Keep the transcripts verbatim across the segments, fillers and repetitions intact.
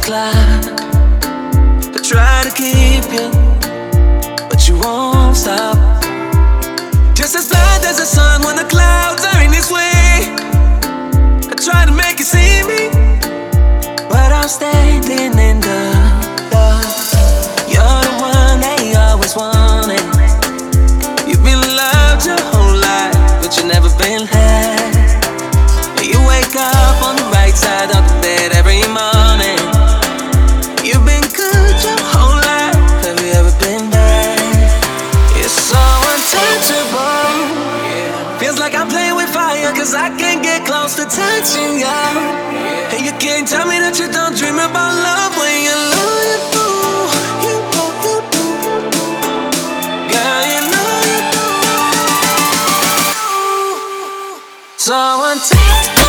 clock. I try to keep you, but you won't stop. Just as blind as the sun when the clouds are in its way. I try to make you see me, but I'm standing in the dark. You're the one they always wanted. You've been loved your whole life, but you never been had. You wake up on the right side of the bed every morning. You've been good your whole life. Have you ever been bad? You're so untouchable. Feels like I'm playing with fire, cause I can't get close to touching you. And you can't tell me that you don't dream about love when you're loyal. You know you do. Girl, you know you do. So untouchable.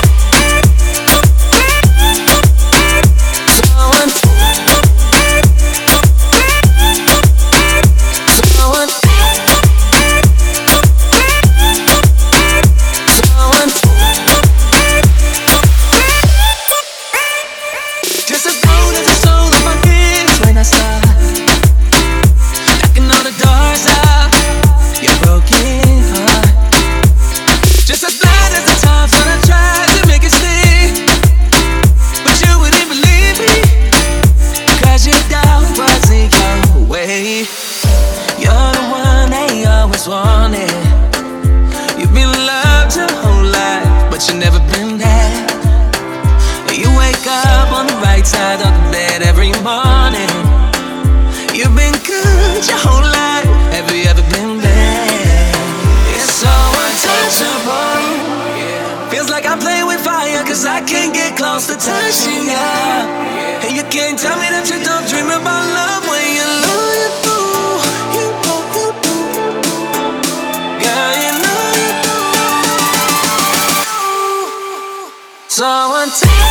You've been loved your whole life, but you never been there. You wake up on the right side of the bed every morning. You've been good your whole life. Have you ever been there? It's so untouchable. Feels like I'm playing with fire, cause I can't get close to touching you. And you can't tell me that you don't dream about love when you're loyal. So until